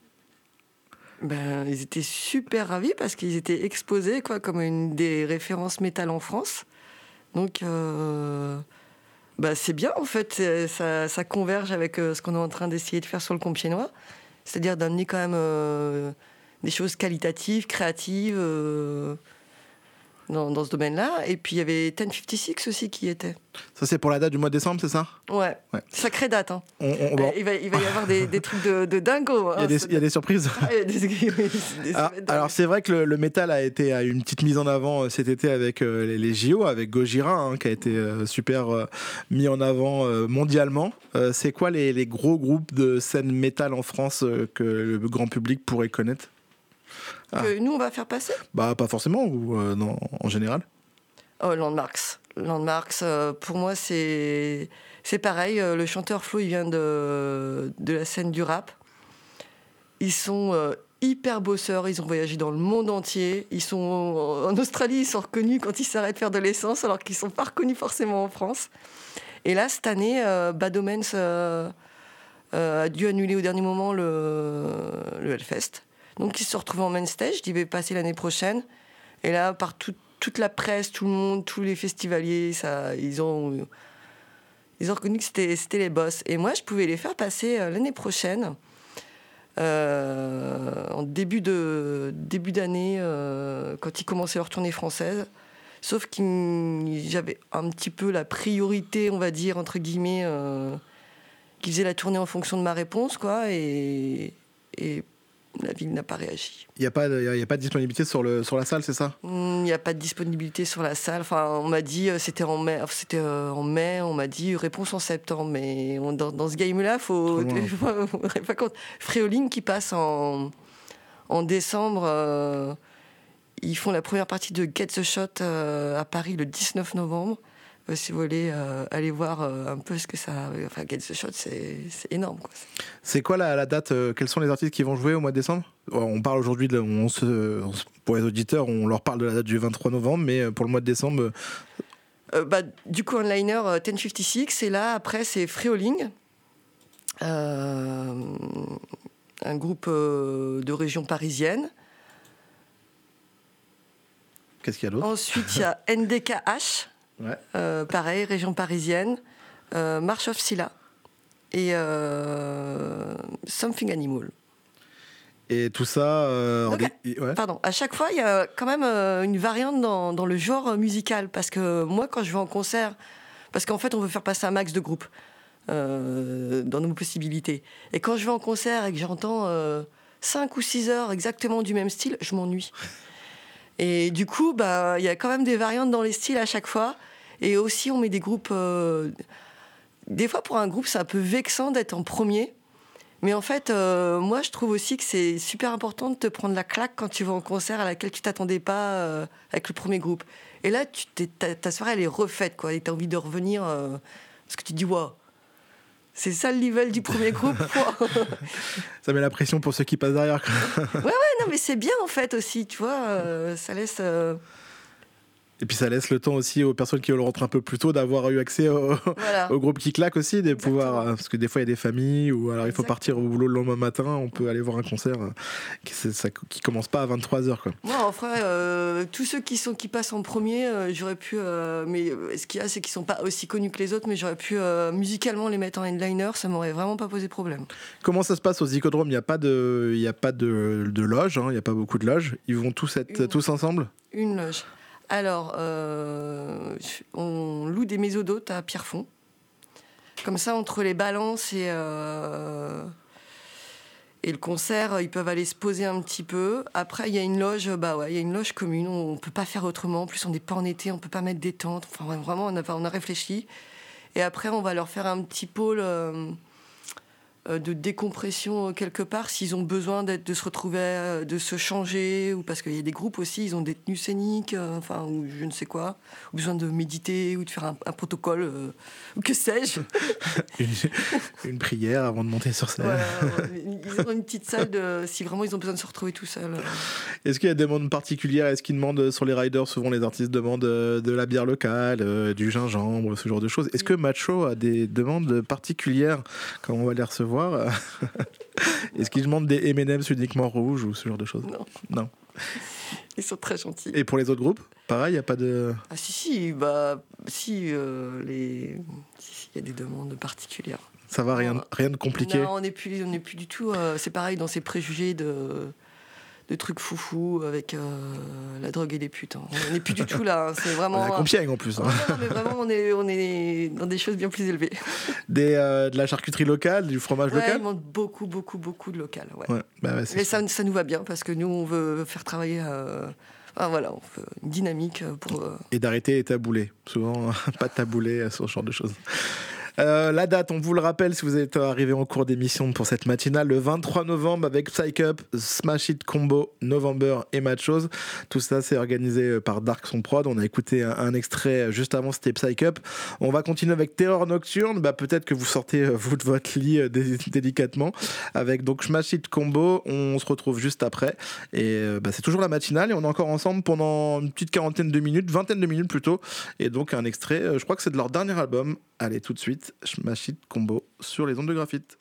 Ben, ils étaient super ravis parce qu'ils étaient exposés quoi, comme une des références métal en France. Donc, euh, bah, c'est bien en fait, ça, ça converge avec euh, ce qu'on est en train d'essayer de faire sur le Compiègnois, c'est-à-dire d'amener quand même euh, des choses qualitatives, créatives euh, dans, dans ce domaine-là. Et puis il y avait dix cinquante-six aussi qui était. Ça c'est pour la date du mois de décembre, c'est ça ? Ouais, ouais. Sacrée date. Hein. On, on, bon. il, va, il va y avoir des, des trucs de, de dingo. Hein, il, y a des, il y a des surprises. Ah, il y a des, des alors, alors c'est vrai que le, le métal a été a eu une petite mise en avant cet été avec euh, les, les J O, avec Gojira, hein, qui a été euh, super euh, mis en avant euh, mondialement. Euh, c'est quoi les, les gros groupes de scène métal en France euh, que le grand public pourrait connaître ? Ah. Que nous on va faire passer ? Bah pas forcément, ou euh, non, en général. Oh, Landmarks. Landmarks, euh, pour moi, c'est, c'est pareil. Euh, le chanteur Flo, il vient de, de la scène du rap. Ils sont euh, hyper bosseurs. Ils ont voyagé dans le monde entier. Ils sont en Australie, ils sont reconnus quand ils s'arrêtent de faire de l'essence, alors qu'ils ne sont pas reconnus forcément en France. Et là, cette année, euh, Bad Omens euh, euh, a dû annuler au dernier moment le, le Hellfest. Donc, ils se sont retrouvés en main stage. Ils devaient passer l'année prochaine. Et là, par tout toute la presse, tout le monde, tous les festivaliers, ça, ils ont, ils ont reconnu que c'était, c'était les boss. Et moi, je pouvais les faire passer euh, l'année prochaine, euh, en début, de, début d'année, euh, quand ils commençaient leur tournée française. Sauf que j'avais un petit peu la priorité, on va dire, entre guillemets, euh, qui faisait la tournée en fonction de ma réponse, quoi, et... et la ville n'a pas réagi. Il n'y a, a pas de disponibilité sur, le, sur la salle, c'est ça ? Il n'y a pas de disponibilité sur la salle. Enfin, on m'a dit, c'était en mai, c'était euh, en mai, on m'a dit réponse en septembre. Mais on, dans, dans ce game-là, il faut... pas compte. Fréoline qui passe en, en décembre, euh, ils font la première partie de Get the Shot euh, à Paris le dix-neuf novembre. Euh, si vous voulez euh, aller voir euh, un peu ce que ça... Enfin, Get the Shot, c'est, c'est énorme, quoi. C'est quoi la, la date euh, Quels sont les artistes qui vont jouer au mois de décembre ? On parle aujourd'hui, de, on se, on se, pour les auditeurs, on leur parle de la date du vingt-trois novembre, mais pour le mois de décembre... Euh, bah, du coup, onliner, euh, dix cinquante-six, et là, après, c'est Fréoling, euh, un groupe euh, de région parisienne. Qu'est-ce qu'il y a d'autre ? Ensuite, il y a N D K H, ouais. euh, pareil, région parisienne, euh, March of Silla et euh, Something Animal. Et tout ça... Euh, Donc, des... ouais. Pardon, à chaque fois, il y a quand même euh, une variante dans, dans le genre musical. Parce que moi, quand je vais en concert, parce qu'en fait, on veut faire passer un max de groupes euh, dans nos possibilités. Et quand je vais en concert et que j'entends euh, cinq ou six heures exactement du même style, je m'ennuie. Et du coup, bah, il y a quand même des variantes dans les styles à chaque fois. Et aussi, on met des groupes... Euh, des fois, pour un groupe, c'est un peu vexant d'être en premier. Mais en fait, euh, moi, je trouve aussi que c'est super important de te prendre la claque quand tu vas en concert à laquelle tu t'attendais pas euh, avec le premier groupe. Et là, tu ta, ta soirée, elle est refaite, quoi. Et tu as envie de revenir euh, parce que tu te dis, waouh, c'est ça le level du premier groupe. Ça met la pression pour ceux qui passent derrière. ouais, ouais, non, mais c'est bien, en fait, aussi, tu vois. Euh, ça laisse... Euh... Et puis ça laisse le temps aussi aux personnes qui veulent rentrer un peu plus tôt d'avoir eu accès au, voilà. au groupe qui claque aussi, de pouvoir, parce que des fois il y a des familles ou alors il faut Exactement. Partir au boulot le lendemain matin, on peut aller voir un concert qui, ça, qui commence pas à vingt-trois heures, quoi. Moi, en vrai, euh, tous ceux qui, sont, qui passent en premier, euh, j'aurais pu, euh, mais ce qu'il y a, c'est qu'ils sont pas aussi connus que les autres, mais j'aurais pu euh, musicalement les mettre en headliner, ça m'aurait vraiment pas posé problème. Comment ça se passe au Zikodrome ? Il n'y a pas de, il y a pas de, de loge, hein, il n'y a pas beaucoup de loges, ils vont tous être Une... tous ensemble ? Une loge. Alors, euh, on loue des mésodotes à Pierrefonds. Comme ça, entre les balances et, euh, Et le concert, ils peuvent aller se poser un petit peu. Après, il y a une loge, bah ouais, il y a une loge commune. On peut pas faire autrement. En plus, on n'est pas en été, on peut pas mettre des tentes. Enfin, vraiment, on a, on a réfléchi. Et après, on va leur faire un petit pôle euh, de décompression quelque part, s'ils ont besoin d'être, de se retrouver, de se changer, ou parce qu'il y a des groupes aussi, ils ont des tenues scéniques, euh, enfin, ou je ne sais quoi, ou besoin de méditer, ou de faire un, un protocole, euh, ou que sais-je. une, une prière avant de monter sur scène. Voilà, ils ont une petite salle de, si vraiment ils ont besoin de se retrouver tout seuls. Est-ce qu'il y a des demandes particulières? Est-ce qu'ils demandent sur les riders, souvent les artistes demandent de la bière locale, euh, du gingembre, ce genre de choses? Est-ce que Macho a des demandes particulières quand on va les recevoir? Est-ce qu'ils demandent des M and M's uniquement rouges ou ce genre de choses? Non. Non. Ils sont très gentils. Et pour les autres groupes, pareil, il n'y a pas de... Ah si, si, bah, si, euh, les... si, si, il y a des demandes particulières. Ça va, rien, rien de compliqué? Non, on n'est plus, on n'est plus du tout... Euh, c'est pareil dans ces préjugés de... de trucs foufou avec euh, la drogue et les putes. Hein. On n'est plus du tout là. Hein. C'est vraiment. À Compiègne en plus. Hein. Non, non, mais vraiment, on est, on est dans des choses bien plus élevées. Des, euh, de la charcuterie locale, du fromage ouais, local. Ils demandent beaucoup, beaucoup, beaucoup de local. Ouais. Ouais, bah ouais, mais ça, ça nous va bien parce que nous, on veut faire travailler. Euh, enfin, voilà, on veut une dynamique pour. Euh... Et d'arrêter les taboulés. Souvent, pas de taboulés, ce genre de choses. Euh, la date, on vous le rappelle si vous êtes arrivé en cours d'émission pour cette matinale, le vingt-trois novembre avec Psych Up, Smash It Combo, November et Machos. Tout ça, c'est organisé par Dark Son Prod. On a écouté un, un extrait juste avant, c'était Psych Up. On va continuer avec Terror Nocturne. Bah, peut-être que vous sortez, vous, de votre lit euh, dé- délicatement avec donc Smash It Combo. On se retrouve juste après. Et bah, c'est toujours la matinale et on est encore ensemble pendant une petite quarantaine de minutes, vingtaine de minutes plutôt. Et donc un extrait, je crois que c'est de leur dernier album. Allez, tout de suite, Smash It Combo sur les ondes de graphite.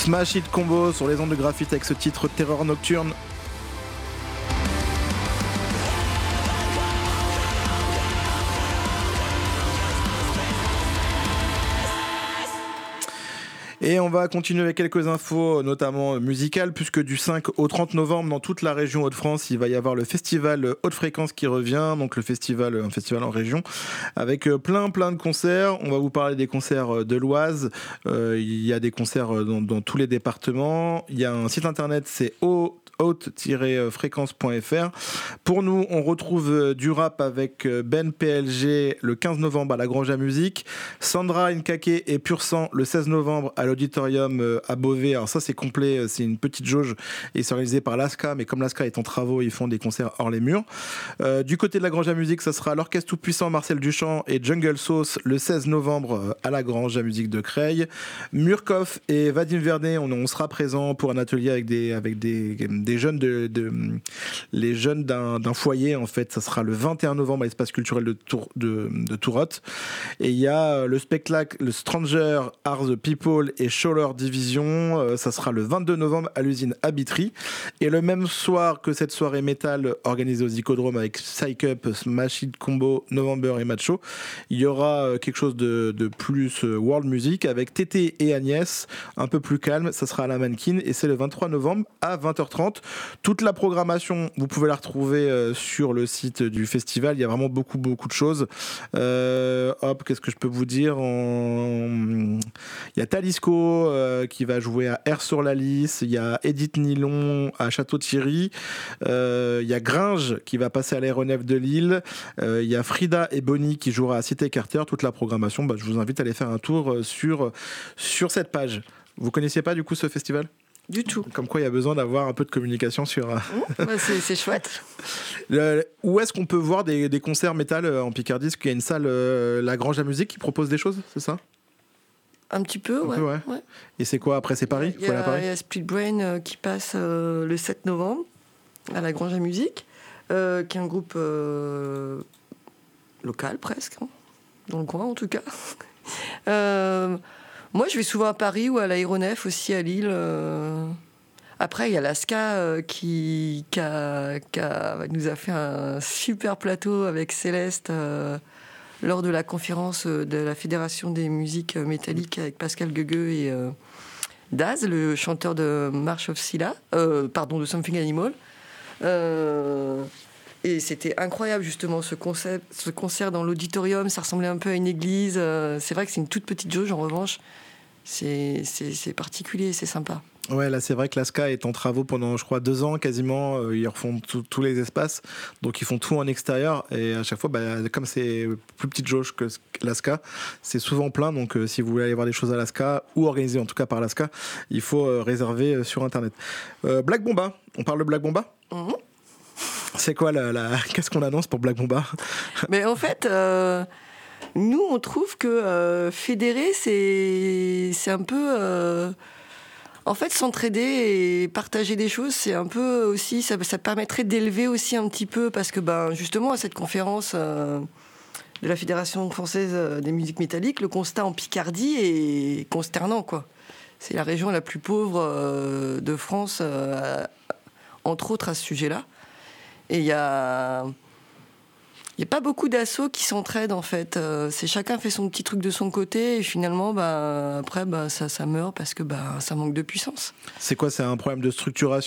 Smash Hit Combo sur les ondes de graphite avec ce titre Terreur Nocturne. Et on va continuer avec quelques infos, notamment musicales, puisque du cinq au trente novembre, dans toute la région Hauts-de-France, il va y avoir le festival Haute Fréquence qui revient, donc le festival, un festival en région, avec plein plein de concerts. On va vous parler des concerts de l'Oise. Euh, il y a des concerts dans, dans tous les départements. Il y a un site internet, c'est haute fréquence point f r. Pour nous, on retrouve du rap avec Ben P L G le quinze novembre à la Grange à Musique, Sandra Nkake et Pur Sang le seize novembre à l'auditorium à Beauvais. Alors ça, c'est complet, c'est une petite jauge et c'est organisé par l'A S C A, mais comme l'A S C A est en travaux, ils font des concerts hors les murs. Euh, du côté de la Grange à Musique, ça sera l'Orchestre Tout-Puissant Marcel Duchamp et Jungle Sauce le seize novembre à la Grange à Musique de Creil. Murkoff et Vadim Vernet, on, on sera présent pour un atelier avec des, avec des, des jeunes de, de les jeunes d'un, d'un foyer. En fait, ça sera le vingt et un novembre à l'espace culturel de, Tour, de, de Tourotte. Et il y a le spectacle le Stranger Are the People et Sholler Division, euh, ça sera le vingt-deux novembre à l'usine Habitry. Et le même soir que cette soirée métal organisée au Zicodrome avec Psych Up, Smash Hit Combo, November et Macho, il y aura euh, quelque chose de, de plus euh, world music avec Tété et Agnès, un peu plus calme, ça sera à la Mannequin et c'est le vingt-trois novembre à vingt heures trente. Toute la programmation, vous pouvez la retrouver euh, sur le site du festival, il y a vraiment beaucoup beaucoup de choses. Euh, hop, qu'est-ce que je peux vous dire en... Il y a Talisco euh, qui va jouer à Air sur la Lys, il y a Edith Nilon à Château-Thierry, euh, il y a Gringe qui va passer à l'aéronef de Lille, euh, il y a Frida et Bonnie qui jouera à Cité Carter. Toute la programmation, bah, je vous invite à aller faire un tour sur, sur cette page. Vous connaissiez pas du coup ce festival ? Du tout. Comme quoi il y a besoin d'avoir un peu de communication sur... Mmh, bah c'est, c'est chouette. Le, où est-ce qu'on peut voir des, des concerts métal en Picardie ? Est-ce qu'il y a une salle, euh, la Grange à Musique, qui propose des choses, c'est ça ? Un petit peu, un ouais. peu ouais. ouais. Et c'est quoi après ? C'est Paris ? Il y a, a, a Split Brain euh, qui passe euh, le sept novembre à la Grange à Musique, euh, qui est un groupe euh, local presque, hein, dans le coin en tout cas. euh, moi je vais souvent à Paris ou à l'aéronef aussi à Lille. Euh... Après il y a l'A S C A euh, qui, qui, a, qui a, nous a fait un super plateau avec Céleste. Euh, lors de la conférence de la Fédération des musiques métalliques avec Pascal Guegueux et euh, Daz, le chanteur de March of Scylla, euh, pardon, de Something Animal. Euh, et c'était incroyable justement ce concert, ce concert dans l'auditorium, ça ressemblait un peu à une église. Euh, c'est vrai que c'est une toute petite jauge, en revanche, c'est, c'est, c'est particulier, c'est sympa. Ouais, là c'est vrai que l'A S C A est en travaux pendant, je crois, deux ans quasiment. Euh, ils refont tous les espaces, donc ils font tout en extérieur. Et à chaque fois, bah, comme c'est plus petite jauge que l'A S C A, c'est souvent plein. Donc euh, si vous voulez aller voir des choses à l'A S C A ou organisées en tout cas par l'A S C A, il faut euh, réserver euh, sur internet. Euh, Black Bomba, on parle de Black Bomba ? Mmh. C'est quoi la, la... Qu'est-ce qu'on annonce pour Black Bomba ? Mais en fait. Euh... Nous, on trouve que euh, fédérer, c'est, c'est un peu... Euh, en fait, s'entraider et partager des choses, c'est un peu aussi... Ça, ça permettrait d'élever aussi un petit peu, parce que ben, justement, à cette conférence euh, de la Fédération française des musiques métalliques, le constat en Picardie est consternant, quoi. C'est la région la plus pauvre euh, de France, euh, entre autres à ce sujet-là. Et il y a... Il n'y a pas beaucoup d'assauts qui s'entraident, en fait. Euh, c'est chacun fait son petit truc de son côté, et finalement, bah, après, bah, ça, ça meurt parce que bah, ça manque de puissance. C'est quoi ? C'est un problème de structuration ?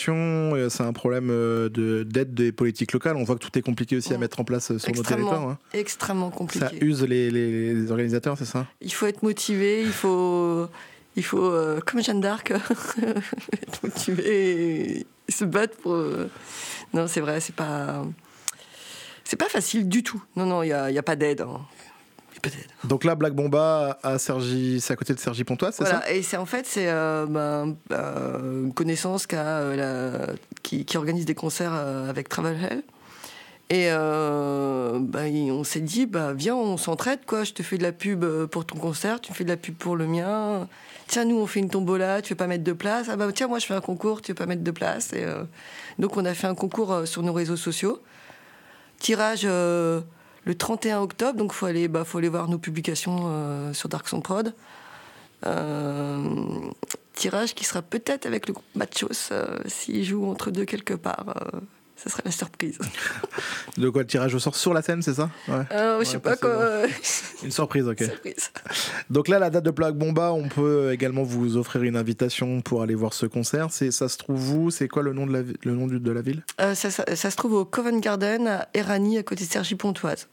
C'est un problème de, d'aide des politiques locales ? On voit que tout est compliqué aussi à mettre en place sur nos territoires. Hein. Extrêmement compliqué. Ça use les, les, les organisateurs, c'est ça ? Il faut être motivé, il faut, il faut euh, comme Jeanne d'Arc, être motivé et se battre pour... Euh... Non, c'est vrai, c'est pas... C'est pas facile du tout. Non, non, il n'y a, y a pas d'aide. Hein. Y a pas d'aide. Donc là, Black Bomba, à Cergy, c'est à côté de Cergy-Pontoise, c'est voilà, ça ? Et c'est en fait, c'est euh, ben, euh, une connaissance qu'a, euh, la, qui, qui organise des concerts euh, avec Travel Hell. Et euh, ben, on s'est dit, bah, viens, on s'entraide, quoi. Je te fais de la pub pour ton concert, tu me fais de la pub pour le mien. Tiens, nous, on fait une tombola, tu veux pas mettre de place ? Ah bah tiens, moi, je fais un concours, tu veux pas mettre de place ? Et, euh, donc, on a fait un concours euh, sur nos réseaux sociaux. Tirage euh, le trente et un octobre, donc il faut aller, bah, faut aller voir nos publications euh, sur Dark Sound Prod. Euh, tirage qui sera peut-être avec le groupe Machos, euh, s'ils jouent entre deux quelque part. Euh, ça serait la surprise. De quoi, le tirage au sort sur la scène, c'est ça? Ouais. Euh, je sais Ouais, pas quoi. Euh... Une surprise, ok. surprise. Donc là, la date de Black Bomba, on peut également vous offrir une invitation pour aller voir ce concert. C'est, ça se trouve où? C'est quoi le nom de la, le nom du, de la ville? euh, ça, ça, ça se trouve au Covent Garden, à Éragny, à côté de Cergy-Pontoise.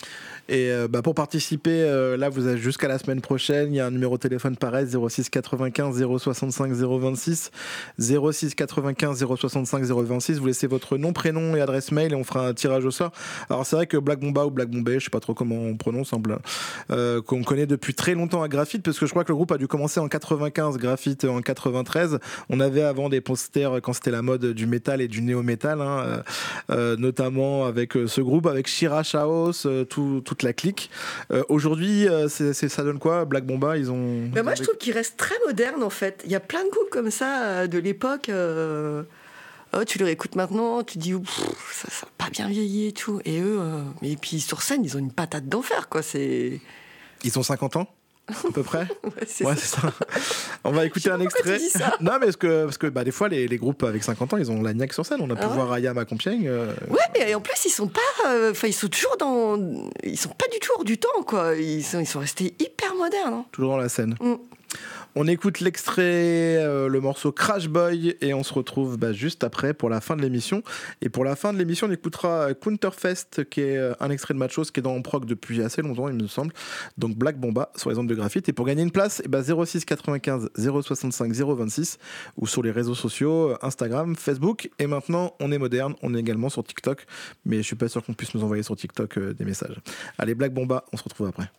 Et euh, bah, pour participer, euh, là, vous avez jusqu'à la semaine prochaine. Il y a un numéro de téléphone pareil, zéro six quatre-vingt-quinze zéro soixante-cinq zéro vingt-six. zéro six quatre-vingt-quinze zéro soixante-cinq zéro vingt-six. Vous laissez votre nom, prénom et adresse mail et on fera un tirage au sort. Alors, c'est vrai que Black Bomba ou Black Bombay, je sais pas trop comment on prononce, hein, euh, qu'on connaît depuis très longtemps à Graphite, parce que je crois que le groupe a dû commencer en quatre-vingt-quinze, Graphite en quatre-vingt-treize. On avait avant des posters quand c'était la mode du métal et du néo-métal, hein, euh, notamment avec ce groupe, avec Shira Chaos, euh, tout, tout la clique. Euh, aujourd'hui, euh, c'est, c'est, ça donne quoi, Black Bomba? Ils ont. Mais moi, avec... je trouve qu'ils restent très modernes en fait. Il y a plein de groupes comme ça euh, de l'époque. Euh... Oh, tu les réécoutes maintenant, tu dis pff, ça n'a pas bien vieilli et tout. Et eux, euh... et puis sur scène, ils ont une patate d'enfer, quoi. C'est. Ils ont cinquante ans à peu près. Ouais, c'est, ouais, ça. c'est ça. On va écouter un extrait. Tu dis ça. Non, mais parce que, parce que bah, des fois, les, les groupes avec cinquante ans, ils ont la niaque sur scène. On a pu Ah ouais. voir Ayam à Compiègne. Euh... Ouais, mais en plus, ils sont pas. Enfin, euh, ils sont toujours dans. Ils sont pas du tout hors du temps, quoi. Ils sont, ils sont restés hyper modernes. Hein. Toujours dans la scène. Mm. On écoute l'extrait, euh, le morceau Crash Boy, et on se retrouve bah, juste après pour la fin de l'émission. Et pour la fin de l'émission, on écoutera Counterfest, qui est euh, un extrait de Machos qui est dans Proc depuis assez longtemps, il me semble. Donc Black Bomba sur les ondes de Graphite. Et pour gagner une place, eh ben zéro six quatre-vingt-quinze zéro soixante-cinq zéro vingt-six ou sur les réseaux sociaux, Instagram, Facebook. Et maintenant, on est moderne, on est également sur TikTok, mais je suis pas sûr qu'on puisse nous envoyer sur TikTok euh, des messages. Allez, Black Bomba, on se retrouve après.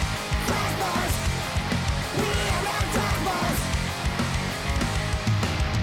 We're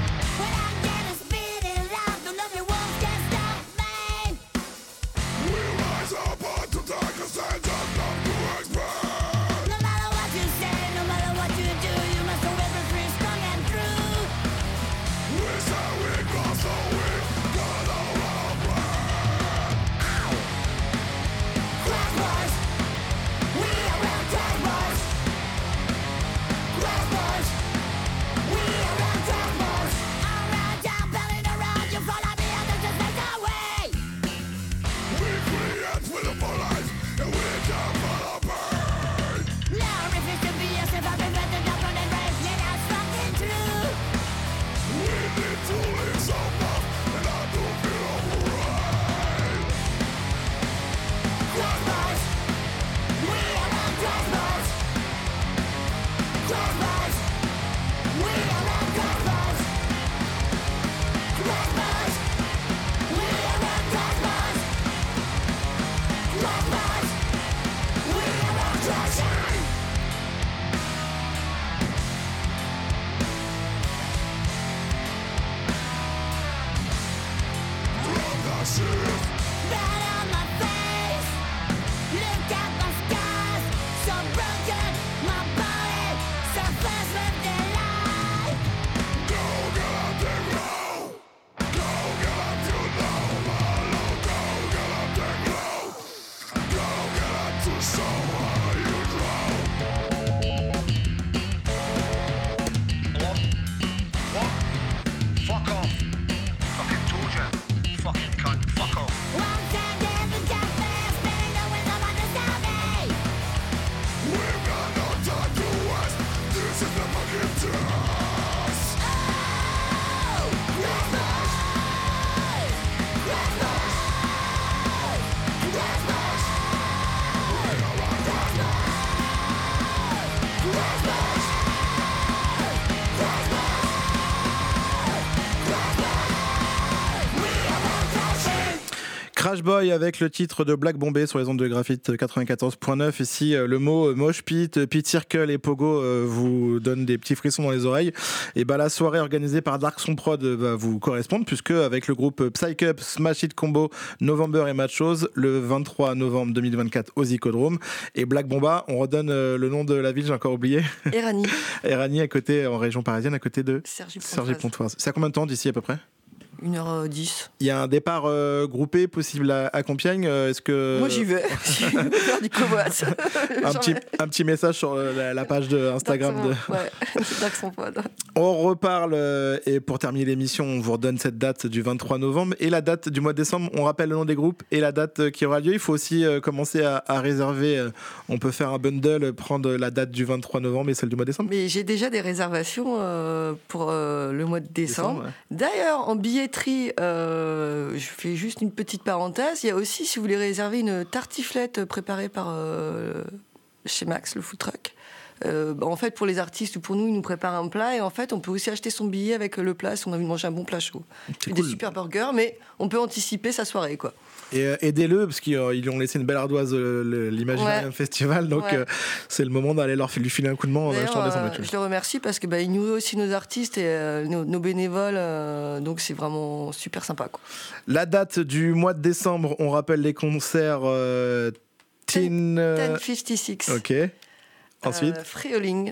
Crash Boy avec le titre de Black Bombay sur les ondes de Graphite quatre-vingt-quatorze point neuf. Ici, le mot Mosh Pit, Pit Circle et Pogo vous donne des petits frissons dans les oreilles. Et bah, la soirée organisée par Dark Son Prod va vous correspondre, puisque avec le groupe Psych Up, Smash It Combo, November et Machos, le vingt-trois novembre deux mille vingt-quatre au Zicodrome. Et Black Bomba, on redonne le nom de la ville, j'ai encore oublié. Erani. Erani, à côté, en région parisienne, à côté de Cergy-Pontoise. C'est à combien de temps d'ici à peu près? une heure dix. Il y a un départ euh, groupé possible à, à Compiègne. Est-ce que... Moi j'y vais. Je vais faire du covoit. un, petit, un petit message sur la, la page de Instagram. De... Ouais, Dark Son Prod. On reparle euh, et pour terminer l'émission, on vous redonne cette date du vingt-trois novembre et la date du mois de décembre. On rappelle le nom des groupes et la date euh, qui aura lieu. Il faut aussi euh, commencer à, à réserver. Euh, on peut faire un bundle, prendre la date du vingt-trois novembre et celle du mois de décembre. Mais j'ai déjà des réservations euh, pour euh, le mois de décembre. décembre ouais. D'ailleurs, en billetterie, euh, je fais juste une petite parenthèse. Il y a aussi, si vous voulez réserver une tartiflette préparée par euh, chez Max, le food truck. Euh, bah en fait, pour les artistes ou pour nous, ils nous préparent un plat et en fait, on peut aussi acheter son billet avec le plat si on a envie de manger un bon plat chaud. C'est des cool. super burgers, mais on peut anticiper sa soirée, quoi. Et euh, aidez-le parce qu'ils euh, ont laissé une belle ardoise euh, l'Imaginarium ouais. Festival, donc ouais. euh, c'est le moment d'aller leur lui filer un coup de main en achetant des sandwichs. Euh, je les remercie parce que bah, ils nourrissent aussi nos artistes et euh, nos, nos bénévoles, euh, donc c'est vraiment super sympa, quoi. La date du mois de décembre, on rappelle les concerts euh, Teen euh... dix cinquante-six. Ok. Ensuite. Euh, Frioling,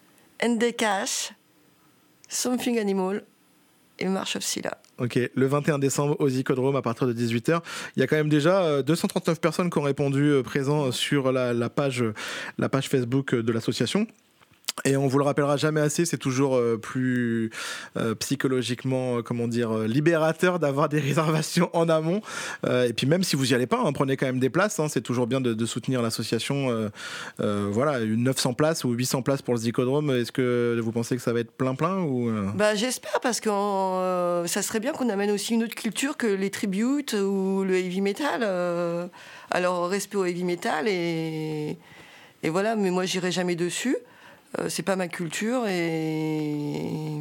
N D Cash, Something Animal et March of Silla. Ok, le vingt et un décembre au Zicodrome à partir de dix-huit heures. Il y a quand même déjà deux cent trente-neuf personnes qui ont répondu euh, présents sur la, la, page, la page Facebook de l'association. Et on vous le rappellera jamais assez, c'est toujours euh, plus euh, psychologiquement, euh, comment dire, euh, libérateur d'avoir des réservations en amont. Euh, et puis même si vous y allez pas, hein, prenez quand même des places. Hein, c'est toujours bien de, de soutenir l'association. Euh, euh, voilà, une neuf cents places ou huit cents places pour le Zicodrome. Est-ce que vous pensez que ça va être plein plein ou euh... Bah j'espère parce que euh, ça serait bien qu'on amène aussi une autre culture que les tributes ou le heavy metal. Euh, alors respect au heavy metal et et voilà. Mais moi j'irai jamais dessus. Euh, c'est pas ma culture et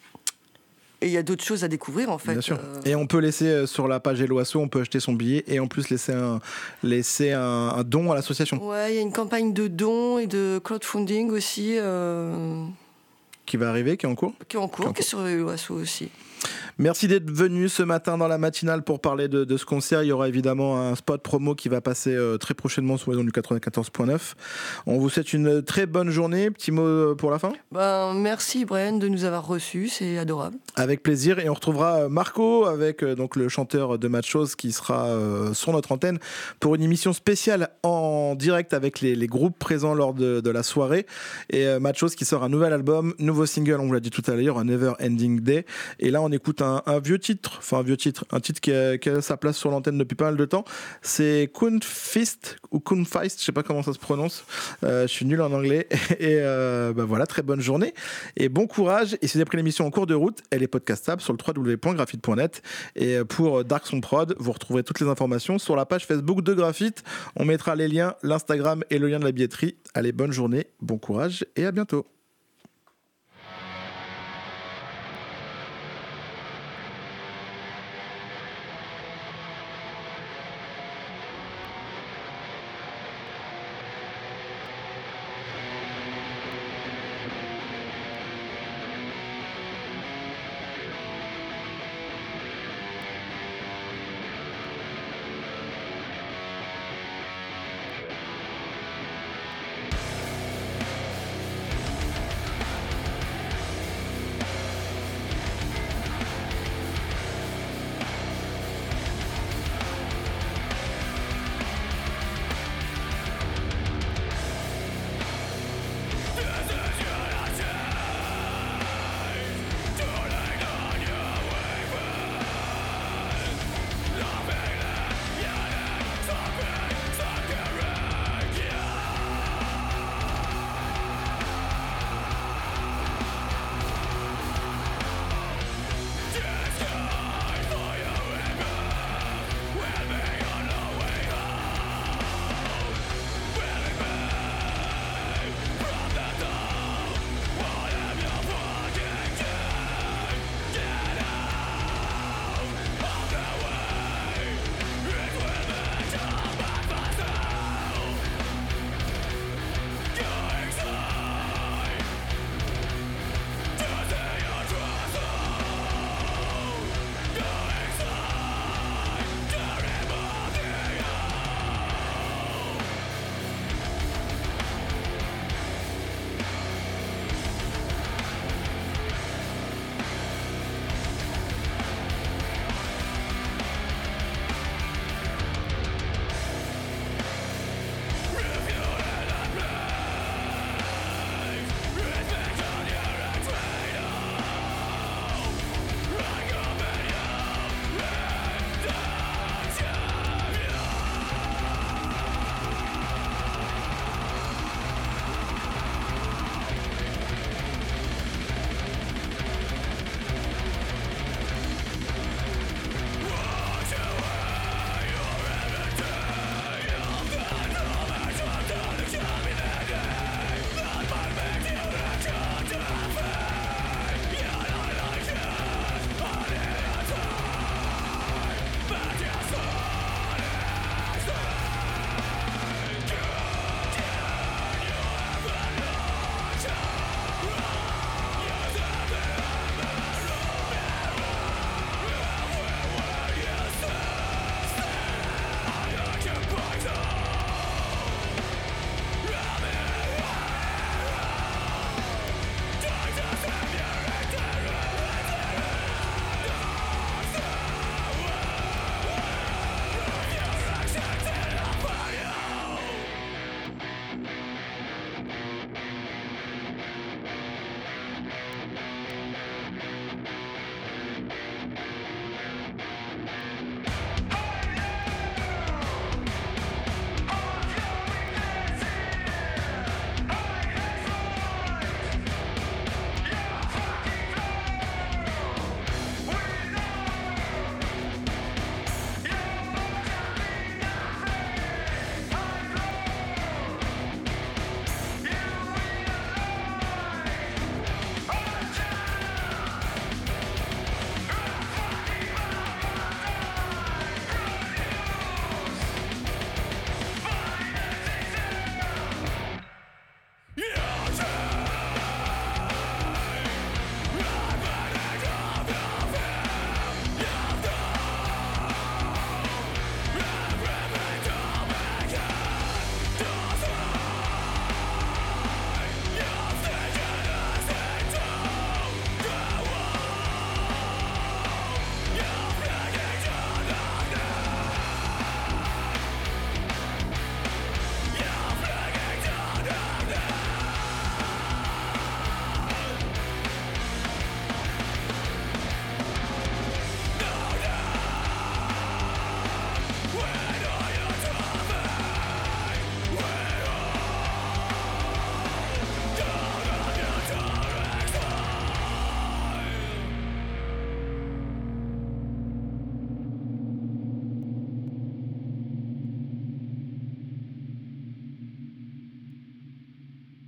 il y a d'autres choses à découvrir en fait. Bien sûr. Euh... Et on peut laisser euh, sur la page Hello Asso, on peut acheter son billet et en plus laisser un, laisser un, un don à l'association. Ouais, il y a une campagne de dons et de crowdfunding aussi. Euh... Qui va arriver, qui est en cours Qui est en cours, qui est, en cours. Qui est sur Hello Asso aussi. Merci d'être venu ce matin dans la matinale pour parler de, de ce concert. Il y aura évidemment un spot promo qui va passer euh, très prochainement sur les ondes du quatre-vingt-quatorze point neuf. On vous souhaite une très bonne journée. Petit mot pour la fin. Ben, merci Brian de nous avoir reçus, c'est adorable. Avec plaisir. Et on retrouvera Marco avec euh, donc, le chanteur de Machos qui sera euh, sur notre antenne pour une émission spéciale en direct avec les, les groupes présents lors de, de la soirée. Et euh, Machos qui sort un nouvel album, nouveau single, on vous l'a dit tout à l'heure, un Never Ending Day. Et là, on écoute un, un vieux titre, enfin un vieux titre, un titre qui a, qui a sa place sur l'antenne depuis pas mal de temps. C'est Kunfist ou Kunfeist, je sais pas comment ça se prononce. Euh, je suis nul en anglais. Et euh, bah voilà, très bonne journée et bon courage. Et si vous avez pris l'émission en cours de route, elle est podcastable sur le w w w point graphite point net. Et pour Dark Son Prod, vous retrouverez toutes les informations sur la page Facebook de Graphite. On mettra les liens, l'Instagram et le lien de la billetterie. Allez, bonne journée, bon courage et à bientôt.